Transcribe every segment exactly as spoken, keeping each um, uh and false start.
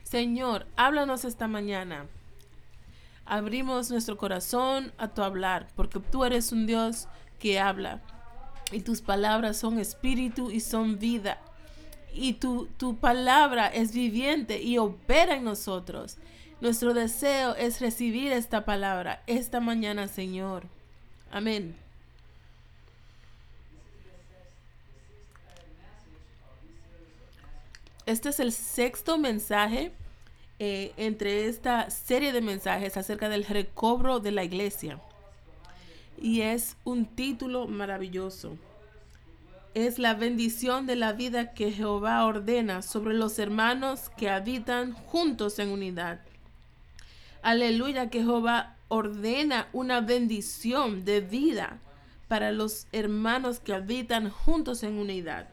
Señor, háblanos esta mañana. Abrimos nuestro corazón a tu hablar, porque tú eres un Dios que habla. Y tus palabras son espíritu y son vida. Y tu, tu palabra es viviente y opera en nosotros. Nuestro deseo es recibir esta palabra esta mañana, Señor. Amén. Este es el sexto mensaje eh, entre esta serie de mensajes acerca del recobro de la iglesia. Y es un título maravilloso. Es la bendición de la vida que Jehová ordena sobre los hermanos que habitan juntos en unidad. Aleluya, que Jehová ordena una bendición de vida para los hermanos que habitan juntos en unidad.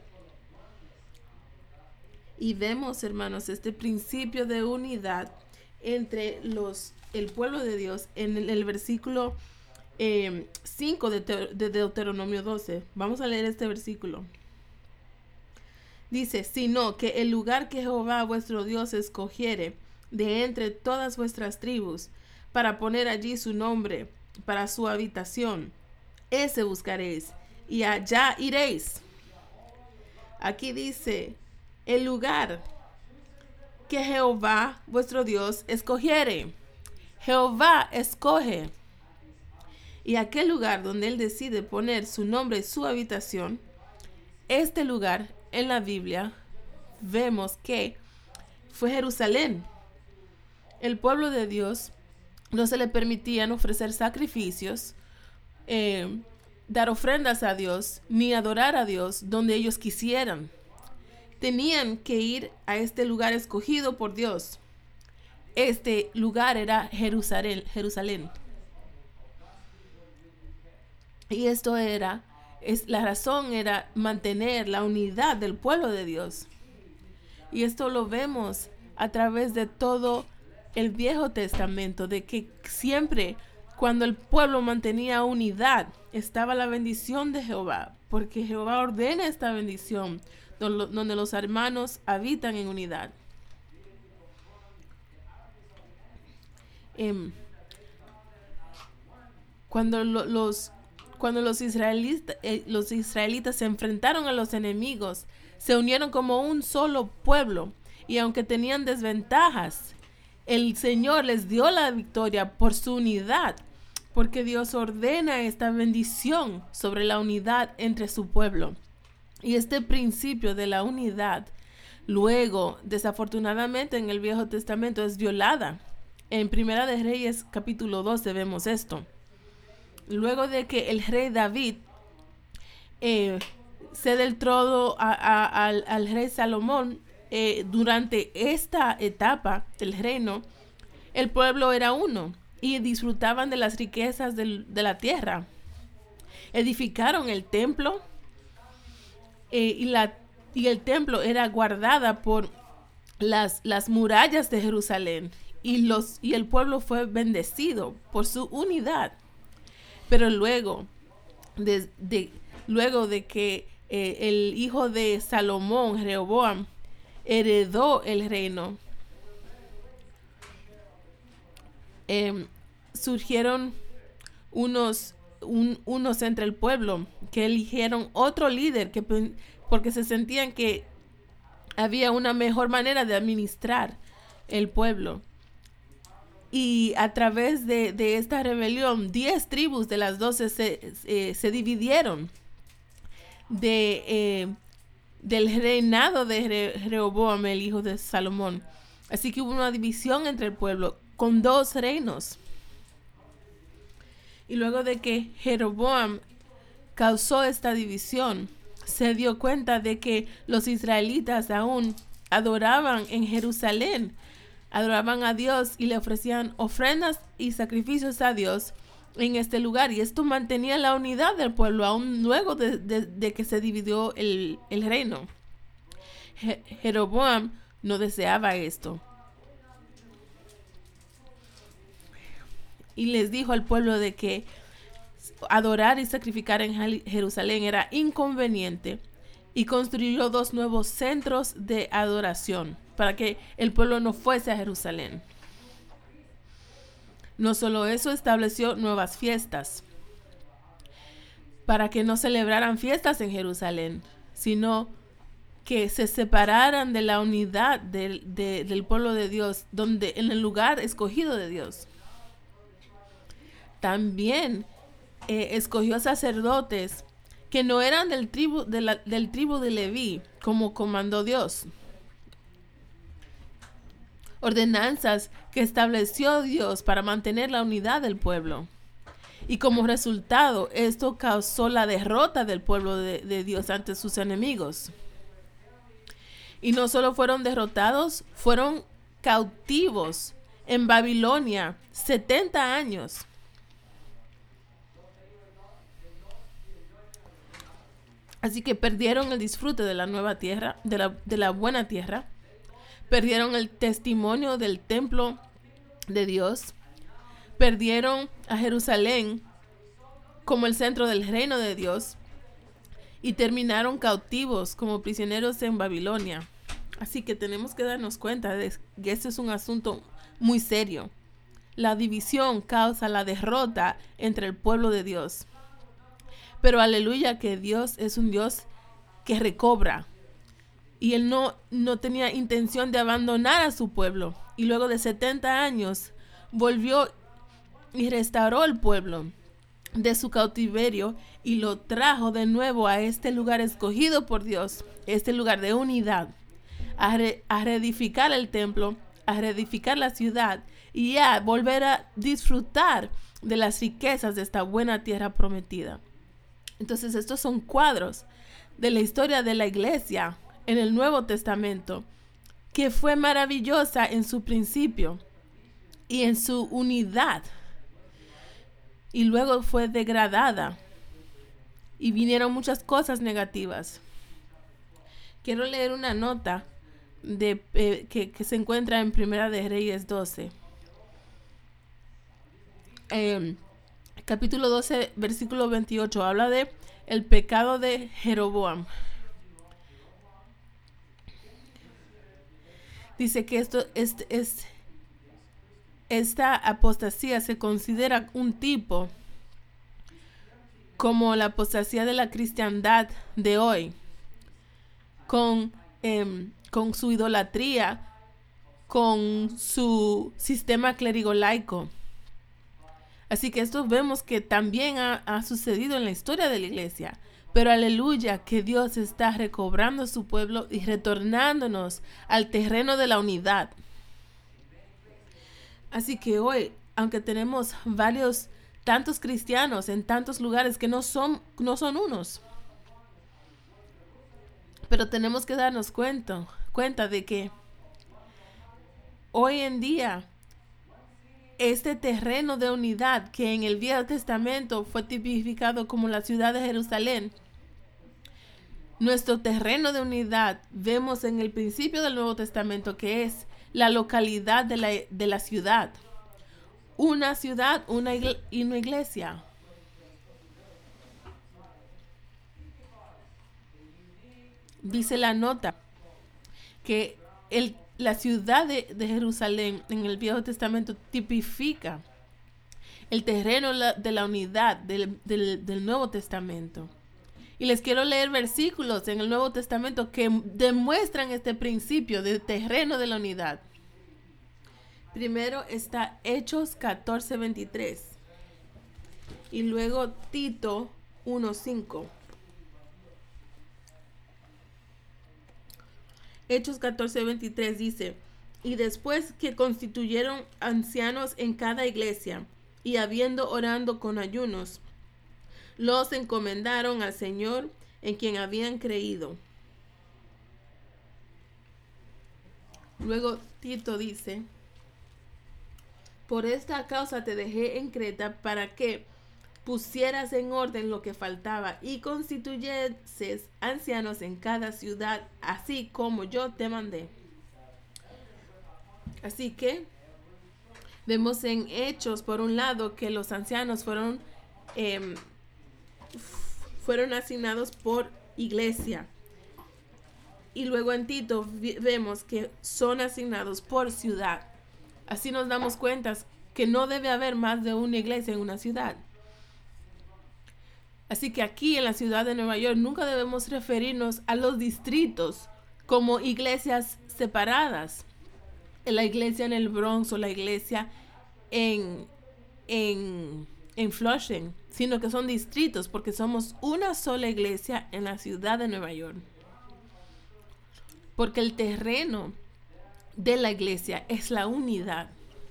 Y vemos, hermanos, este principio de unidad entre los, el pueblo de Dios en el, el versículo eh, cinco de, de Deuteronomio doce. Vamos a leer este versículo. Dice, sino que el lugar que Jehová vuestro Dios escogiere de entre todas vuestras tribus, para poner allí su nombre, para su habitación, ese buscaréis, y allá iréis. Aquí dice, el lugar que Jehová vuestro Dios escogiere. Jehová escoge. Y aquel lugar donde él decide poner su nombre y su habitación, este lugar en la Biblia vemos que fue Jerusalén. El pueblo de Dios no se le permitían ofrecer sacrificios, eh, dar ofrendas a Dios, ni adorar a Dios donde ellos quisieran. Tenían que ir a este lugar escogido por Dios. Este lugar era Jerusalén, Jerusalén. Y esto era, es, la razón era mantener la unidad del pueblo de Dios. Y esto lo vemos a través de todo el Viejo Testamento, de que siempre cuando el pueblo mantenía unidad, estaba la bendición de Jehová, porque Jehová ordena esta bendición, donde los hermanos habitan en unidad. Eh, cuando lo, los cuando los israelitas eh, los israelitas se enfrentaron a los enemigos, se unieron como un solo pueblo, y aunque tenían desventajas, el Señor les dio la victoria por su unidad, porque Dios ordena esta bendición sobre la unidad entre su pueblo. Y este principio de la unidad, luego, desafortunadamente en el Viejo Testamento es violada. En Primera de Reyes, capítulo doce, vemos esto. Luego de que el rey David eh, cede el trono a, a, al, al rey Salomón, eh, durante esta etapa del reino, el pueblo era uno y disfrutaban de las riquezas del, de la tierra. Edificaron el templo. Eh, y, la, y el templo era guardada por las, las murallas de Jerusalén, y, los, y el pueblo fue bendecido por su unidad. Pero luego de, de, luego de que eh, el hijo de Salomón, Rehoboam, heredó el reino, eh, surgieron unos Un, unos entre el pueblo que eligieron otro líder que, porque se sentían que había una mejor manera de administrar el pueblo. Y a través de, de esta rebelión, diez tribus de las doce se, eh, se dividieron de, eh, del reinado de Re, Rehoboam, el hijo de Salomón. Así que hubo una división entre el pueblo con dos reinos. Y luego de que Jeroboam causó esta división, se dio cuenta de que los israelitas aún adoraban en Jerusalén, adoraban a Dios y le ofrecían ofrendas y sacrificios a Dios en este lugar. Y esto mantenía la unidad del pueblo aún luego de, de, de que se dividió el, el reino. Je- Jeroboam no deseaba esto. Y les dijo al pueblo de que adorar y sacrificar en Jerusalén era inconveniente, y construyó dos nuevos centros de adoración. para que el pueblo no fuese a Jerusalén. No solo eso, estableció nuevas fiestas para que no celebraran fiestas en Jerusalén, sino que se separaran de la unidad del, de, del pueblo de Dios, donde en el lugar escogido de Dios. También eh, escogió sacerdotes que no eran del tribu de, la, del tribu de Leví, como comandó Dios. Ordenanzas que estableció Dios para mantener la unidad del pueblo. Y como resultado, esto causó la derrota del pueblo de, de Dios ante sus enemigos. Y no solo fueron derrotados, fueron cautivos en Babilonia setenta años. Así que perdieron el disfrute de la nueva tierra, de la, de la buena tierra. Perdieron el testimonio del templo de Dios. Perdieron a Jerusalén como el centro del reino de Dios. Y terminaron cautivos como prisioneros en Babilonia. Así que tenemos que darnos cuenta de que este es un asunto muy serio. La división causa la derrota entre el pueblo de Dios. Pero aleluya que Dios es un Dios que recobra. Y Él no, no tenía intención de abandonar a su pueblo. Y luego de setenta años volvió y restauró el pueblo de su cautiverio y lo trajo de nuevo a este lugar escogido por Dios, este lugar de unidad, a, re, a reedificar el templo, a reedificar la ciudad y a volver a disfrutar de las riquezas de esta buena tierra prometida. Entonces estos son cuadros de la historia de la iglesia en el Nuevo Testamento, que fue maravillosa en su principio y en su unidad. Y luego fue degradada. Y vinieron muchas cosas negativas. Quiero leer una nota de, eh, que, que se encuentra en Primera de Reyes doce. Eh, capítulo doce, versículo veintiocho. Habla de el pecado de Jeroboam. Dice que esto es... es Esta apostasía se considera un tipo como la apostasía de la cristiandad de hoy, con, eh, con su idolatría, con su sistema clérigo laico. Así que esto vemos que también ha, ha sucedido en la historia de la iglesia. Pero aleluya que Dios está recobrando su pueblo y retornándonos al terreno de la unidad. Así que hoy, aunque tenemos varios, tantos cristianos en tantos lugares que no son, no son unos, pero tenemos que darnos cuenta, cuenta de que hoy en día este terreno de unidad que en el Viejo Testamento fue tipificado como la ciudad de Jerusalén, nuestro terreno de unidad vemos en el principio del Nuevo Testamento que es la localidad de la, de la ciudad. Una ciudad, una, igle- y una iglesia. Dice la nota que el, la ciudad de, de Jerusalén en el Viejo Testamento tipifica el terreno la, de la unidad del, del, del Nuevo Testamento. Y les quiero leer versículos en el Nuevo Testamento que demuestran este principio de terreno de la unidad. Primero está Hechos catorce veintitrés y luego Tito uno cinco. Hechos catorce veintitrés dice: y después que constituyeron ancianos en cada iglesia y habiendo orando con ayunos, los encomendaron al Señor en quien habían creído. Luego Tito dice: por esta causa te dejé en Creta para que pusieras en orden lo que faltaba y constituyeses ancianos en cada ciudad, así como yo te mandé. Así que vemos en Hechos, por un lado, que los ancianos fueron eh, fueron asignados por iglesia. Y luego en Tito vemos que son asignados por ciudad. Así nos damos cuenta que no debe haber más de una iglesia en una ciudad. Así que aquí en la ciudad de Nueva York nunca debemos referirnos a los distritos como iglesias separadas. La iglesia en el Bronx o la iglesia en, en, en Flushing, sino que son distritos porque somos una sola iglesia en la ciudad de Nueva York. Porque el terreno de la iglesia es la unidad.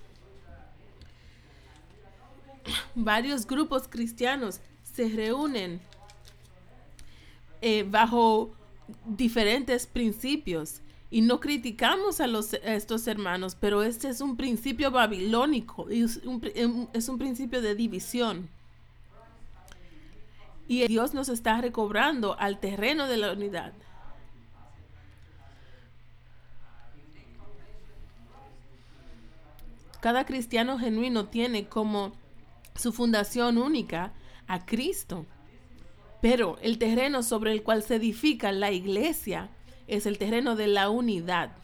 Varios grupos cristianos se reúnen eh, bajo diferentes principios y no criticamos a, los, a estos hermanos, pero este es un principio babilónico, es un, es un principio de división. Y Dios nos está recobrando al terreno de la unidad. Cada cristiano genuino tiene como su fundación única a Cristo. Pero el terreno sobre el cual se edifica la iglesia es el terreno de la unidad.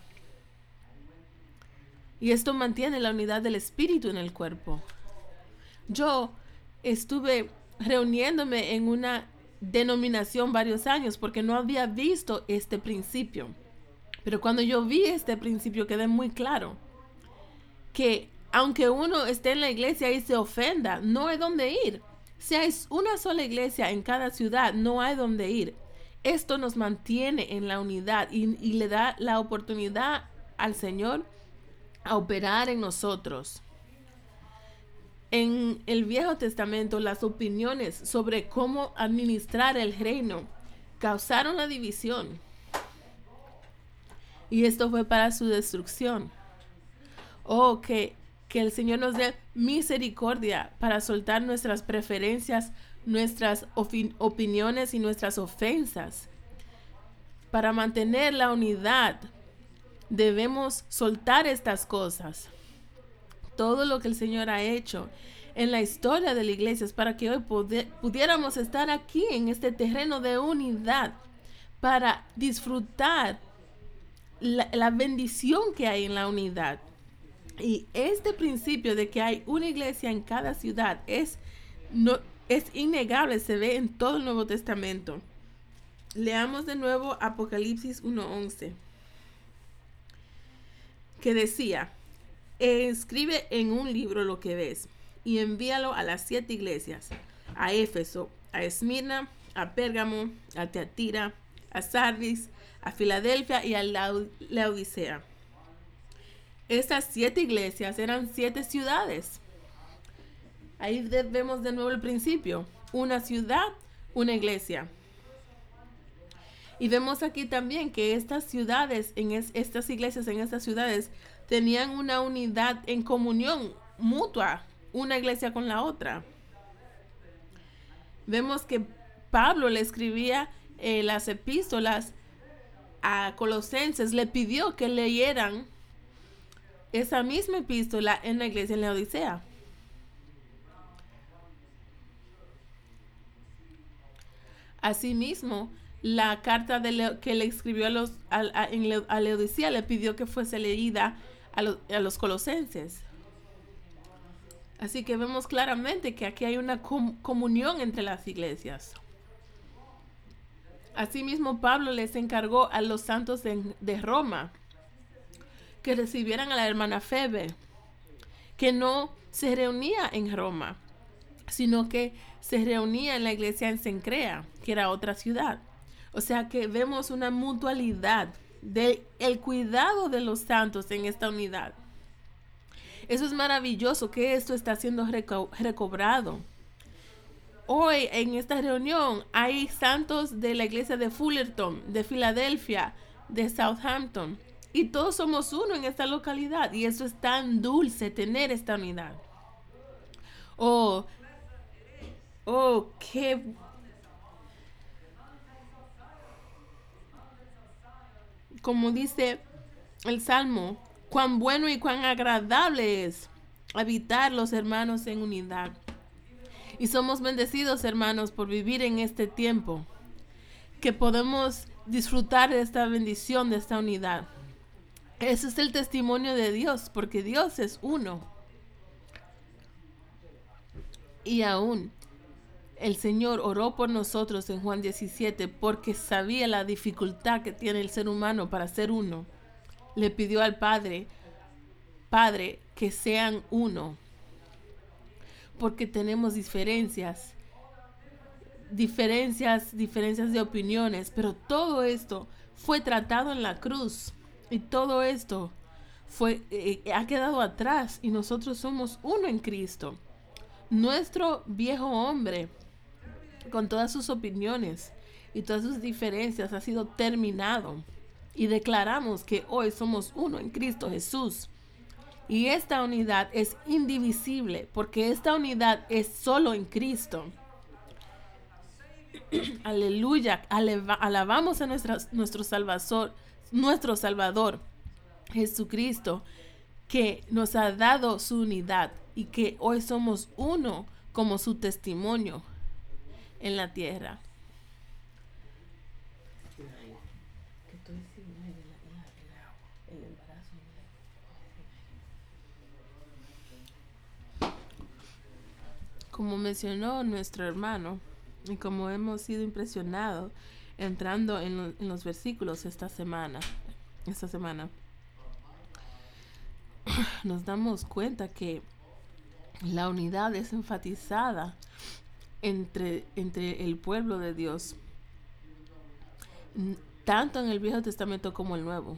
Y esto mantiene la unidad del espíritu en el cuerpo. Yo estuve reuniéndome en una denominación varios años porque no había visto este principio. Pero cuando yo vi este principio quedé muy claro que aunque uno esté en la iglesia y se ofenda, no hay dónde ir. Si hay una sola iglesia en cada ciudad, no hay dónde ir. Esto nos mantiene en la unidad y, y le da la oportunidad al Señor a operar en nosotros. En el Viejo Testamento, las opiniones sobre cómo administrar el reino causaron la división. Y esto fue para su destrucción. Oh, que, que el Señor nos dé misericordia para soltar nuestras preferencias, nuestras opin- opiniones y nuestras ofensas. Para mantener la unidad, debemos soltar estas cosas. Todo lo que el Señor ha hecho en la historia de la iglesia es para que hoy pudi- pudiéramos estar aquí en este terreno de unidad para disfrutar la, la bendición que hay en la unidad. Y este principio de que hay una iglesia en cada ciudad es, no, es innegable, se ve en todo el Nuevo Testamento. Leamos de nuevo Apocalipsis uno once, que decía: escribe en un libro lo que ves y envíalo a las siete iglesias, a Éfeso, a Esmirna, a Pérgamo, a Teatira, a Sardis, a Filadelfia y a Laodicea. Estas siete iglesias eran siete ciudades. Ahí vemos de nuevo el principio. Una ciudad, una iglesia. Y vemos aquí también que estas ciudades, en es, estas iglesias en estas ciudades, tenían una unidad en comunión mutua, una iglesia con la otra. Vemos que Pablo le escribía eh, las epístolas a Colosenses, le pidió que leyeran esa misma epístola en la iglesia en Laodicea. Asimismo, la carta de Leo, que le escribió a, los, a, a, en Leo, a Laodicea le pidió que fuese leída a, lo, a los colosenses. Así que vemos claramente que aquí hay una com- comunión entre las iglesias. Asimismo, Pablo les encargó a los santos de, de Roma que recibieran a la hermana Febe, que no se reunía en Roma, sino que se reunía en la iglesia en Cencrea, que era otra ciudad. O sea que vemos una mutualidad del el cuidado de los santos en esta unidad. Eso es maravilloso, que esto está siendo reco- recobrado. Hoy en esta reunión hay santos de la iglesia de Fullerton, de Filadelfia, de Southampton. Y todos somos uno en esta localidad. Y eso es tan dulce, tener esta unidad. Oh, oh, qué... Como dice el Salmo, cuán bueno y cuán agradable es habitar los hermanos en unidad. Y somos bendecidos, hermanos, por vivir en este tiempo, que podemos disfrutar de esta bendición, de esta unidad. Ese es el testimonio de Dios, porque Dios es uno. Y aún el Señor oró por nosotros en Juan diecisiete porque sabía la dificultad que tiene el ser humano para ser uno. Le pidió al Padre, Padre, que sean uno, porque tenemos diferencias, diferencias, diferencias de opiniones, pero todo esto fue tratado en la cruz y todo esto fue eh, ha quedado atrás y nosotros somos uno en Cristo. Nuestro viejo hombre, con todas sus opiniones y todas sus diferencias, ha sido terminado y declaramos que hoy somos uno en Cristo Jesús. Y esta unidad es indivisible porque esta unidad es solo en Cristo. Aleluya, Aleva, alabamos a nuestra, nuestro Salvador, nuestro Salvador Jesucristo, que nos ha dado su unidad y que hoy somos uno como su testimonio en la tierra. Como mencionó nuestro hermano, y como hemos sido impresionados entrando en, lo, en los versículos esta semana, esta semana, nos damos cuenta que la unidad es enfatizada entre, entre el pueblo de Dios, tanto en el Viejo Testamento como el Nuevo.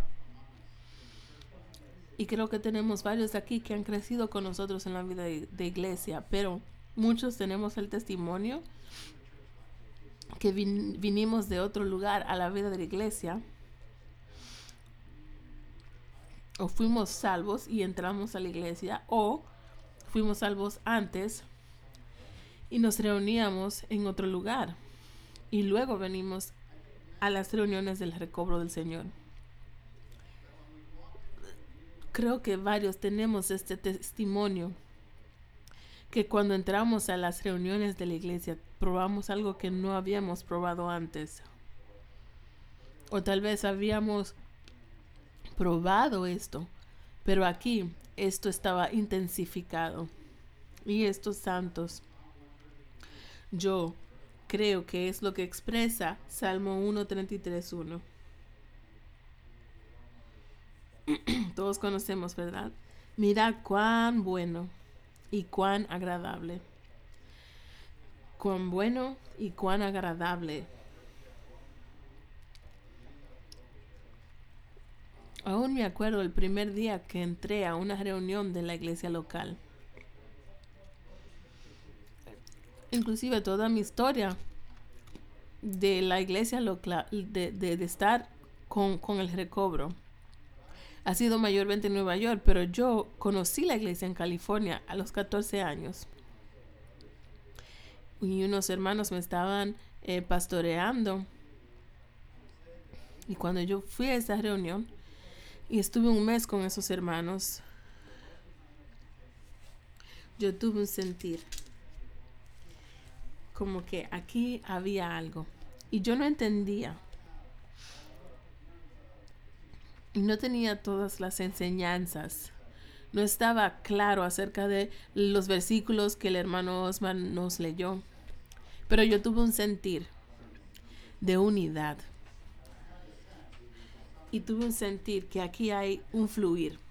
Y creo que tenemos varios aquí que han crecido con nosotros en la vida de, de iglesia, pero muchos tenemos el testimonio que vin, vinimos de otro lugar a la vida de la iglesia, o fuimos salvos y entramos a la iglesia, o fuimos salvos antes y nos reuníamos en otro lugar y luego venimos a las reuniones del recobro del Señor. Creo que varios tenemos este testimonio, que cuando entramos a las reuniones de la iglesia probamos algo que no habíamos probado antes, o tal vez habíamos probado esto, pero aquí esto estaba intensificado. Y estos santos, yo creo que es lo que expresa Salmo uno treinta y tres uno. Todos conocemos, ¿verdad? Mirad cuán bueno y cuán agradable. Cuán bueno y cuán agradable. Aún me acuerdo el primer día que entré a una reunión de la iglesia local. Inclusive toda mi historia de la iglesia local, de, de, de estar con, con el recobro, ha sido mayormente en Nueva York, pero yo conocí la iglesia en California a los catorce años. Y unos hermanos me estaban eh, pastoreando. Y cuando yo fui a esa reunión y estuve un mes con esos hermanos, yo tuve un sentir como que aquí había algo. Y yo no entendía. Y no tenía todas las enseñanzas. No estaba claro acerca de los versículos que el hermano Osman nos leyó. Pero yo tuve un sentir de unidad. Y tuve un sentir que aquí hay un fluir.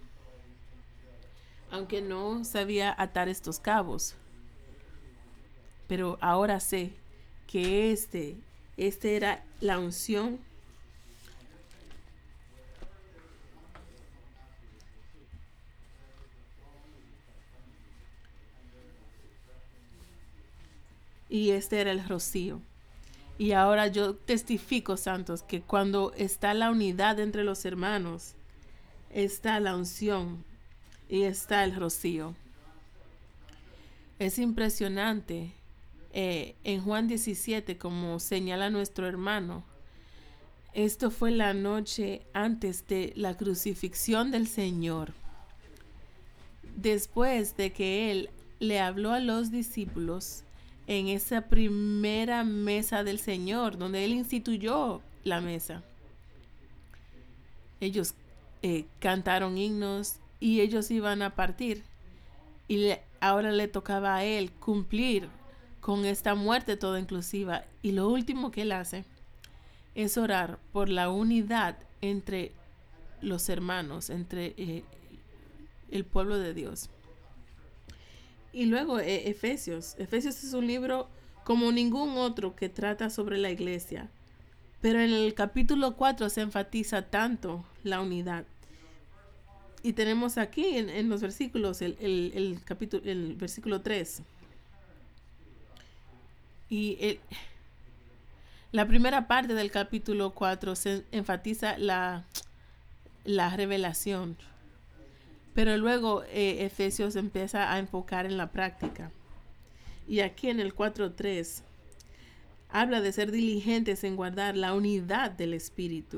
Aunque no sabía atar estos cabos. Pero ahora sé que este, este era la unción y este era el rocío. Y ahora yo testifico, santos, que cuando está la unidad entre los hermanos, está la unción y está el rocío. Es impresionante. Eh, en Juan diecisiete, como señala nuestro hermano, esto fue la noche antes de la crucifixión del Señor. Después de que Él le habló a los discípulos en esa primera mesa del Señor, donde Él instituyó la mesa. Ellos eh, cantaron himnos y ellos iban a partir. Y le, ahora le tocaba a él cumplir con esta muerte toda inclusiva. Y lo último que él hace es orar por la unidad entre los hermanos, entre eh, el pueblo de Dios. Y luego eh, Efesios. Efesios es un libro como ningún otro que trata sobre la iglesia. Pero en el capítulo cuatro se enfatiza tanto la unidad. Y tenemos aquí en, en los versículos, el, el, el, capítulo, el versículo tres. Y el, la primera parte del capítulo cuatro se enfatiza la, la revelación. Pero luego eh, Efesios empieza a enfocar en la práctica. Y aquí en el cuatro tres habla de ser diligentes en guardar la unidad del Espíritu.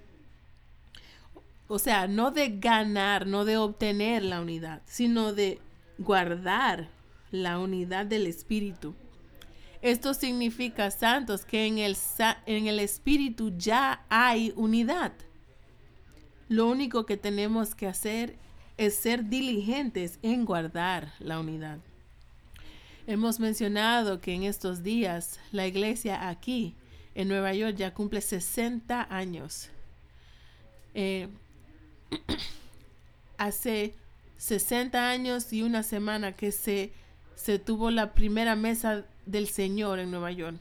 O sea, no de ganar, no de obtener la unidad, sino de guardar la unidad del Espíritu. Esto significa, santos, que en el, en el Espíritu ya hay unidad. Lo único que tenemos que hacer es ser diligentes en guardar la unidad. Hemos mencionado que en estos días la iglesia aquí en Nueva York ya cumple sesenta años. Eh, hace sesenta años y una semana que se, se tuvo la primera mesa del Señor en Nueva York.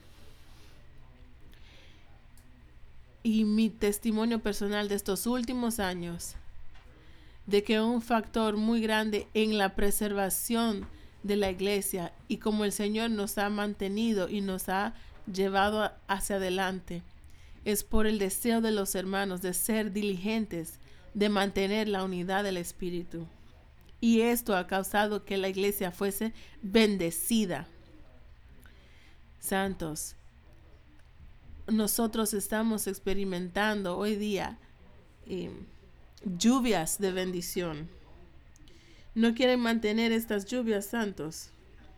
Y mi testimonio personal de estos últimos años, de que un factor muy grande en la preservación de la iglesia y como el Señor nos ha mantenido y nos ha llevado hacia adelante, es por el deseo de los hermanos de ser diligentes, de mantener la unidad del Espíritu. Y esto ha causado que la iglesia fuese bendecida. Santos, nosotros estamos experimentando hoy día eh, lluvias de bendición. ¿No quieren mantener estas lluvias, santos?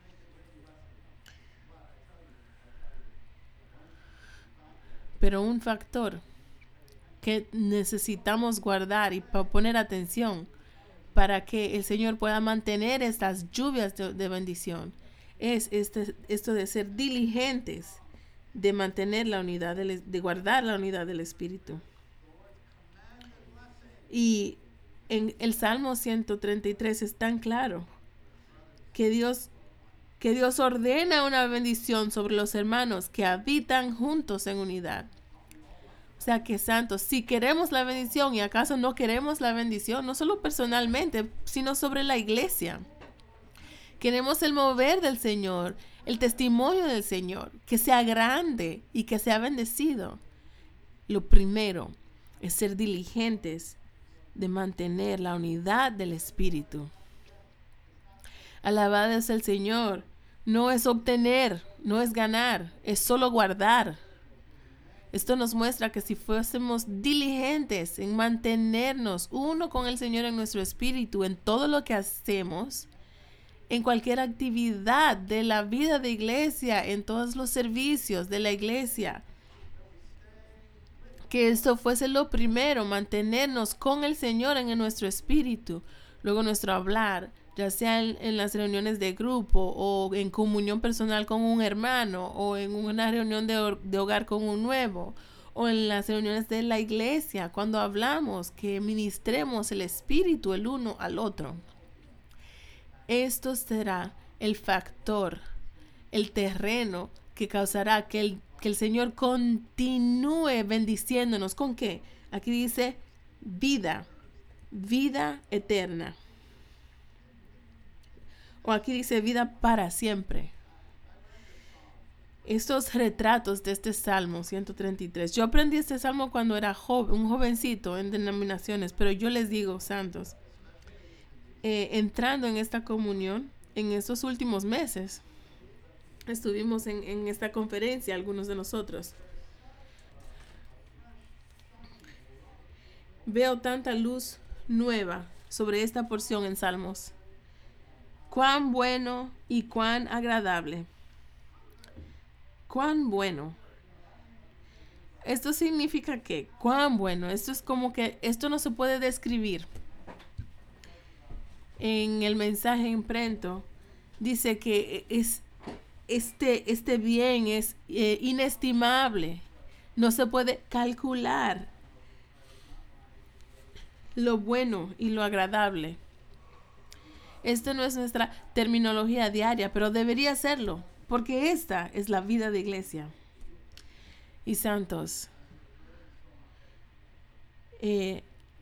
Pero un factor que necesitamos guardar y poner atención para que el Señor pueda mantener estas lluvias de, de bendición es este, esto de ser diligentes, de mantener la unidad, del, de guardar la unidad del Espíritu. Y en el Salmo ciento treinta y tres es tan claro que Dios, que Dios ordena una bendición sobre los hermanos que habitan juntos en unidad. O sea que, santos, si queremos la bendición y acaso no queremos la bendición, no solo personalmente, sino sobre la iglesia. Queremos el mover del Señor, el testimonio del Señor, que sea grande y que sea bendecido. Lo primero es ser diligentes de mantener la unidad del Espíritu. Alabado es el Señor. No es obtener, no es ganar, es solo guardar. Esto nos muestra que si fuésemos diligentes en mantenernos uno con el Señor en nuestro espíritu, en todo lo que hacemos, en cualquier actividad de la vida de iglesia, en todos los servicios de la iglesia, que esto fuese lo primero, mantenernos con el Señor en nuestro espíritu, luego nuestro hablar, ya sea en, en las reuniones de grupo o en comunión personal con un hermano o en una reunión de, de hogar con un nuevo o en las reuniones de la iglesia, cuando hablamos, que ministremos el espíritu el uno al otro. Esto será el factor, el terreno que causará que el, que el Señor continúe bendiciéndonos. ¿Con qué? Aquí dice vida, vida eterna. O aquí dice vida para siempre. Estos retratos de este Salmo ciento treinta y tres. Yo aprendí este Salmo cuando era joven, un jovencito en denominaciones, pero yo les digo, santos, eh, entrando en esta comunión, en estos últimos meses, estuvimos en, en esta conferencia, algunos de nosotros. Veo tanta luz nueva sobre esta porción en Salmos. Cuán bueno y cuán agradable. Cuán bueno. esto significa que, cuán bueno, esto es como que, esto no se puede describir. En el mensaje impreso dice que es, este, este bien es eh, inestimable, no se puede calcular lo bueno y lo agradable. Esto no es nuestra terminología diaria, pero debería serlo, porque esta es la vida de iglesia. Y santos, eh,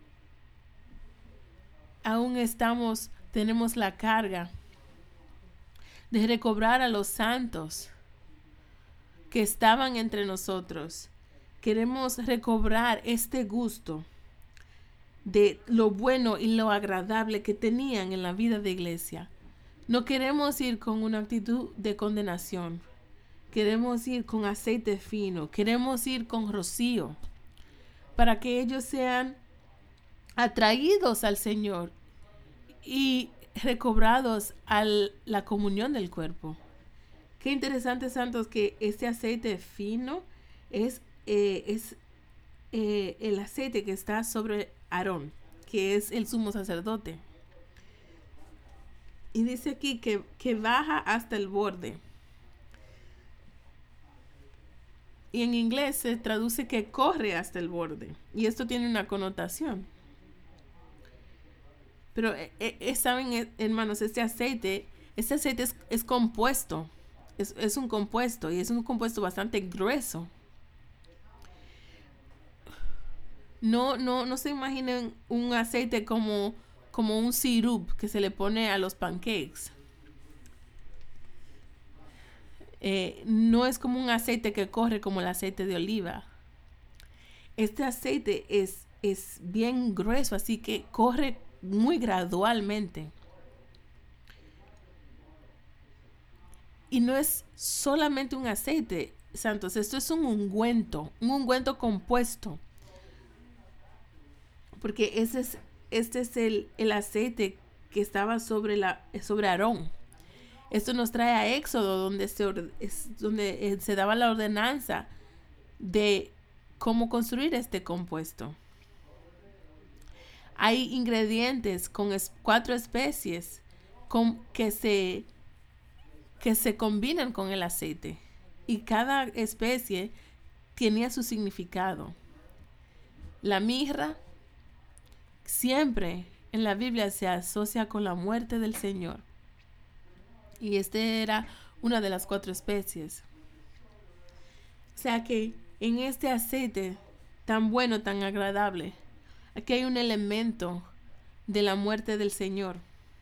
aún estamos, tenemos la carga de recobrar a los santos que estaban entre nosotros. Queremos recobrar este gusto de lo bueno y lo agradable que tenían en la vida de iglesia. No queremos ir con una actitud de condenación. Queremos ir con aceite fino. Queremos ir con rocío para que ellos sean atraídos al Señor y recobrados a la comunión del cuerpo. Qué interesante, santos, que este aceite fino es, eh, es eh, el aceite que está sobre Aarón, que es el sumo sacerdote. Y dice aquí que, que baja hasta el borde. Y en inglés se traduce que corre hasta el borde. Y esto tiene una connotación. Pero, eh, eh, ¿saben, hermanos? Este aceite, este aceite es, es compuesto. Es, es un compuesto y es un compuesto bastante grueso. No, no, no se imaginen un aceite como, como un sirup que se le pone a los pancakes. Eh, no es como un aceite que corre como el aceite de oliva. Este aceite es, es bien grueso, así que corre muy gradualmente. Y no es solamente un aceite, santos, esto es un ungüento, un ungüento compuesto. Porque ese es, este es el, el aceite que estaba sobre, la, sobre Aarón. Esto nos trae a Éxodo, donde se, es, donde eh, se daba la ordenanza de cómo construir este compuesto. Hay ingredientes con es, cuatro especies con, que, se, que se combinan con el aceite. Y cada especie tenía su significado. La mirra siempre en la Biblia se asocia con la muerte del Señor. Y este era una de las cuatro especies. O sea que en este aceite tan bueno, tan agradable, aquí hay un elemento de la muerte del Señor.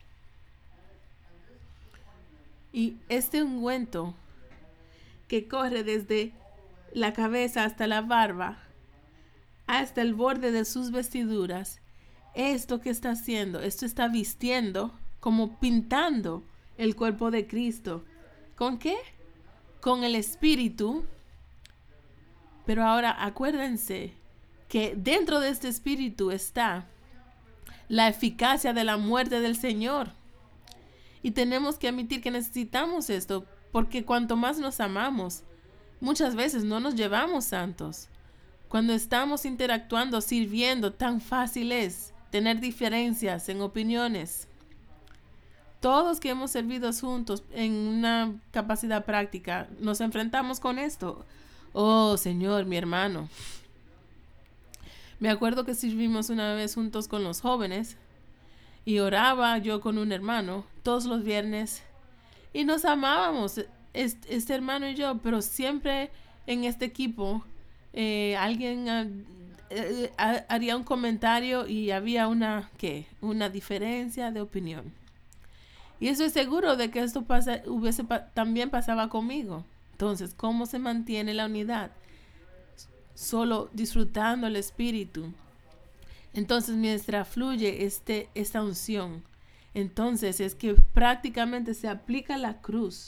Y este ungüento que corre desde la cabeza hasta la barba, hasta el borde de sus vestiduras, esto que está haciendo, esto está vistiendo, como pintando el cuerpo de Cristo. ¿Con qué? Con el Espíritu. Pero ahora acuérdense que dentro de este Espíritu está la eficacia de la muerte del Señor. Y tenemos que admitir que necesitamos esto, porque cuanto más nos amamos, muchas veces no nos llevamos santos. Cuando estamos interactuando, sirviendo, tan fácil es tener diferencias en opiniones. Todos que hemos servido juntos en una capacidad práctica, nos enfrentamos con esto. Oh, Señor, mi hermano. Me acuerdo que servimos una vez juntos con los jóvenes y oraba yo con un hermano todos los viernes y nos amábamos, este, este hermano y yo, pero siempre en este equipo eh, alguien uh, eh, haría un comentario y había una, ¿qué? Una diferencia de opinión. Y estoy seguro de que esto pasa, hubiese, también pasaba conmigo. Entonces, ¿cómo se mantiene la unidad? Solo disfrutando el Espíritu. Entonces, mientras fluye este, esta unción, entonces es que prácticamente se aplica la cruz.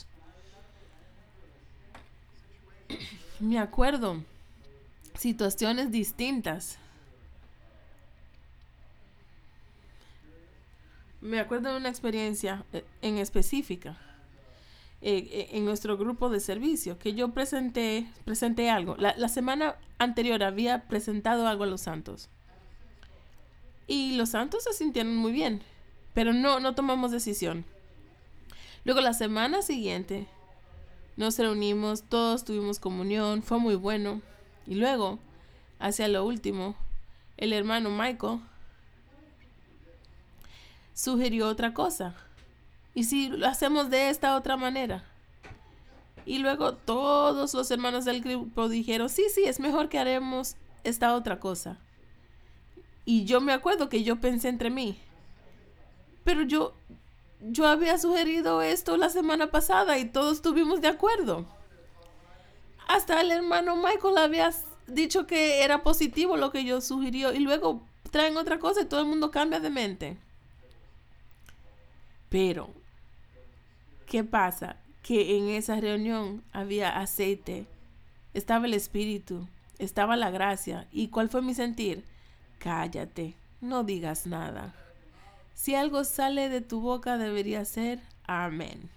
Me acuerdo situaciones distintas. Me acuerdo de una experiencia en específica eh, en nuestro grupo de servicio, que yo presenté, presenté algo. La, la semana anterior había presentado algo a los santos. Y los santos se sintieron muy bien, pero no, no tomamos decisión. Luego la semana siguiente nos reunimos, todos tuvimos comunión, fue muy bueno. Y luego, hacia lo último, el hermano Michael sugirió otra cosa. ¿Y si lo hacemos de esta otra manera? Y luego todos los hermanos del grupo dijeron, sí, sí, es mejor que haremos esta otra cosa. Y yo me acuerdo que yo pensé entre mí, pero yo, yo había sugerido esto la semana pasada y todos estuvimos de acuerdo. Hasta el hermano Michael había dicho que era positivo lo que yo sugirió y luego traen otra cosa y todo el mundo cambia de mente. Pero, ¿qué pasa? Que en esa reunión había aceite, estaba el Espíritu, estaba la gracia. ¿Y cuál fue mi sentir? Cállate, no digas nada. Si algo sale de tu boca debería ser amén.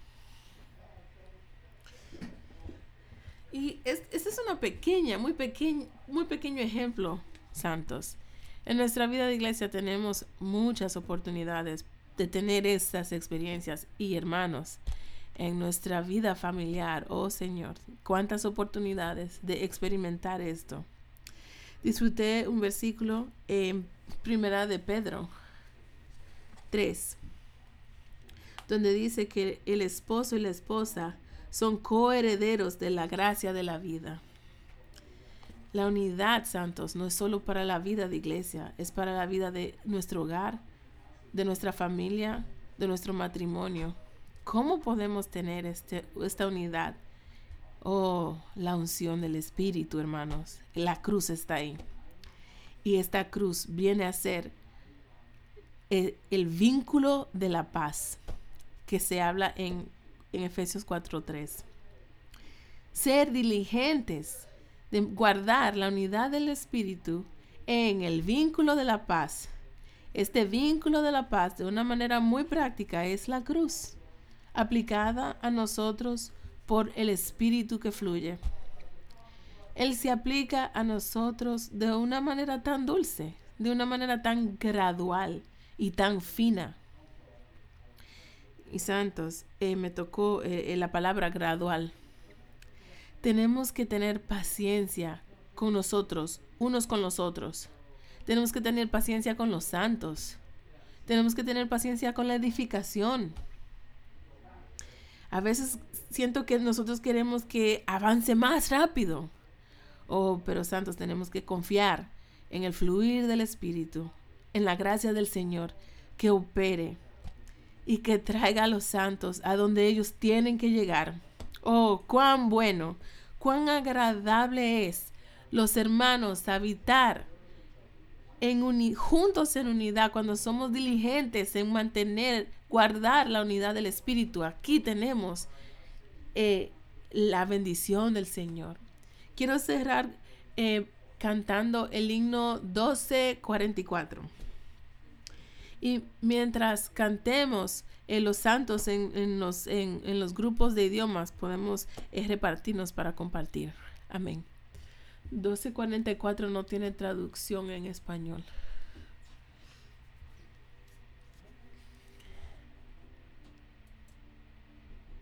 Y este es una pequeña, muy pequeño, muy pequeño ejemplo, santos. En nuestra vida de iglesia tenemos muchas oportunidades de tener estas experiencias. Y hermanos, en nuestra vida familiar, oh Señor, cuántas oportunidades de experimentar esto. Disfruté un versículo en Primera de Pedro tres, donde dice que el esposo y la esposa son coherederos de la gracia de la vida. La unidad, santos, no es solo para la vida de iglesia, es para la vida de nuestro hogar, de nuestra familia, de nuestro matrimonio. ¿Cómo podemos tener este, esta unidad? Oh, la unción del Espíritu, hermanos. La cruz está ahí. Y esta cruz viene a ser el, el vínculo de la paz que se habla en, en Efesios cuatro tres. Ser diligentes de guardar la unidad del Espíritu en el vínculo de la paz. Este vínculo de la paz, de una manera muy práctica, es la cruz, aplicada a nosotros por el Espíritu que fluye. Él se aplica a nosotros de una manera tan dulce, de una manera tan gradual y tan fina. Y santos, eh, me tocó eh, la palabra gradual. Tenemos que tener paciencia con nosotros, unos con los otros. Tenemos que tener paciencia con los santos. Tenemos que tener paciencia con la edificación. A veces siento que nosotros queremos que avance más rápido. Oh, pero santos, tenemos que confiar en el fluir del Espíritu, en la gracia del Señor, que opere y que traiga a los santos a donde ellos tienen que llegar. Oh, cuán bueno, cuán agradable es los hermanos habitar en uni- juntos en unidad cuando somos diligentes en mantener, guardar la unidad del Espíritu. Aquí tenemos eh, la bendición del Señor. Quiero cerrar eh, cantando el himno doce cuarenta y cuatro. Y mientras cantemos eh, los santos en, en, los, en, en los grupos de idiomas, podemos eh, repartirnos para compartir. Amén. doce cuarenta y cuatro no tiene traducción en español.